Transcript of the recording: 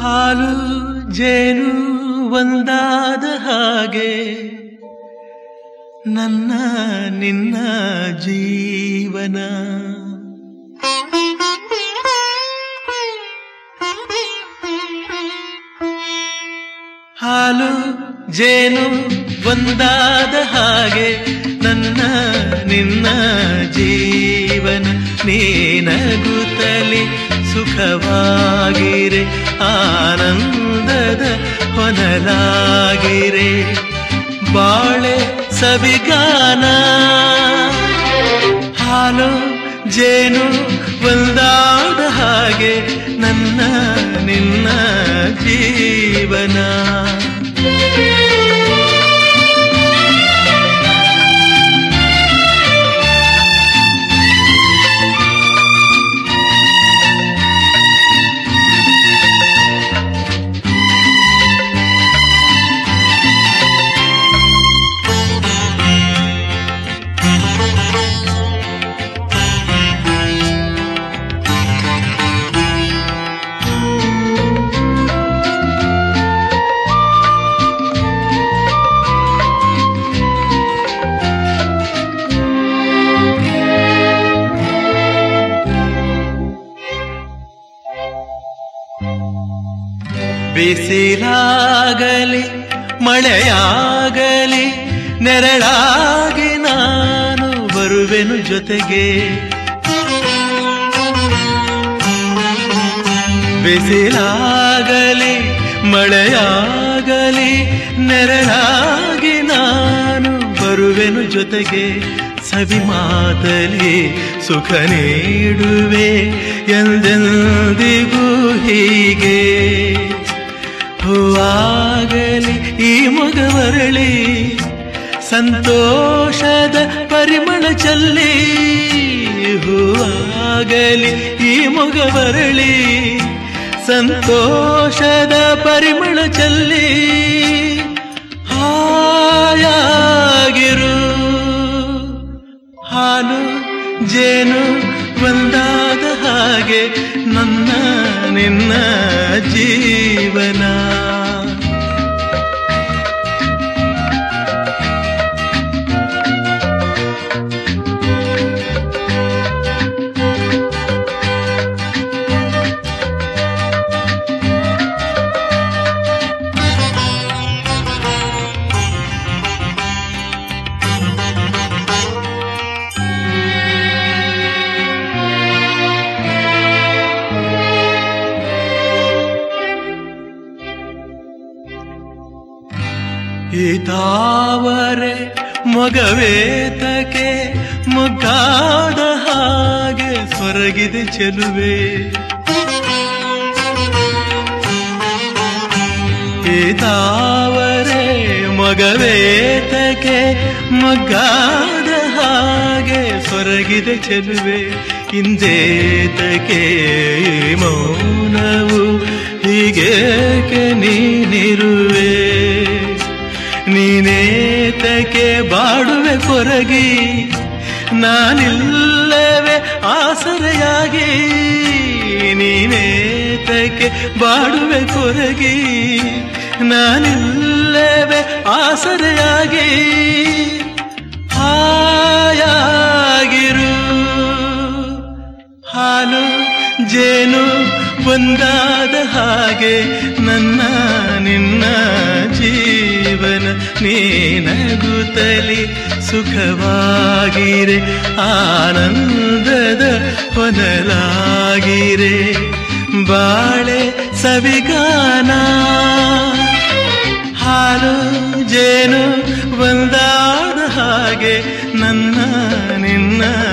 ಹಾಲು ಜೇನು ಒಂದಾದ ಹಾಗೆ ನನ್ನ ನಿನ್ನ ಜೀವನ. ಹಾಲು ಜೇನು ಒಂದಾದ ಹಾಗೆ ನನ್ನ ನಿನ್ನ ಜೀವನ. ನೀನಗುತ್ತಲಿ ಸುಖವಾಗಿರೆ, ಆನಂದದ ಹೊನಲಾಗಿರೆ, ಬಾಳೆ ಸವಿಗಾನ. ಹಾಲು ಜೇನು ಒಂದಾದ ಹಾಗೆ ನನ್ನ ನಿನ್ನ ಜೀವನ. ಬಿಸಿಲಾಗಲಿ ಮಳೆಯಾಗಲಿ ನೆರಳಾಗಿ ನಾನು ಬರುವೆನು ಜೊತೆಗೆ. ಬಿಸಿಲಾಗಲಿ ಮಳೆಯಾಗಲಿ ನೆರಳಾಗಿ ನಾನು ಬರುವೆನು ಜೊತೆಗೆ. ಸವಿ ಮಾತಲಿ ಸುಖ ನೀಡುವೆ ಎಂದೆಂದಿಗೂ ಹೀಗೆ. ಹೂವಾಗಲಿ ಈ ಮೊಗವರಳಿ ಸಂತೋಷದ ಪರಿಮಳ ಚಲ್ಲಿ. ಹೂವಾಗಲಿ ಈ ಮೊಗವರಳಿ ಸಂತೋಷದ ಪರಿಮಳ ಚಲ್ಲಿ. ಹಾಯಾಗಿರು ಹಾಲು ಜೇನು ಒಂದಾದ ಹಾಗೆ ನನ್ನ ನಿನ್ನ ಜೀವನ. ಈ ತಾವರೆ ಮೊಗವೇತಕ್ಕೆ ಮೊಗ್ಗಾದ ಹಾಗೆ ಸೊರಗಿದೆ ಚೆಲುವೆ. ಈ ತಾವರೆ ಮೊಗವೇತಕ್ಕೆ ಮೊಗ್ಗಾದ ಹಾಗೆ ಸೊರಗಿದೆ ಚೆಲುವೆ. ಇಂದೇತಕ್ಕೆ ಮೌನವು ಹೀಗೇಕೆ ನೀನಿರುವೆ. ನೀನೇತಕ್ಕೆ ಬಾಡುವೆ ಕೊರಗಿ, ನಾನಿಲ್ಲವೇ ಆಸರೆಯಾಗಿ. ನೀನೇತಕ್ಕೆ ಬಾಡುವೆ ಕೊರಗಿ, ನಾನಿಲ್ಲವೇ ಆಸರೆಯಾಗಿ. ಹಾಯಾಗಿರು ಹಾಲು ಜೇನು ಒಂದಾದ ಹಾಗೆ ನನ್ನ ನಿನ್ನ ಜೀವನ. ನೀನಗುತ್ತಲಿ ಸುಖವಾಗಿರೆ, ಆನಂದದ ಹೊನಲಾಗಿರೆ, ಬಾಳೆ ಸವಿಗಾನ. ಹಾಲು ಜೇನು ಒಂದಾದ ಹಾಗೆ ನನ್ನ ನಿನ್ನ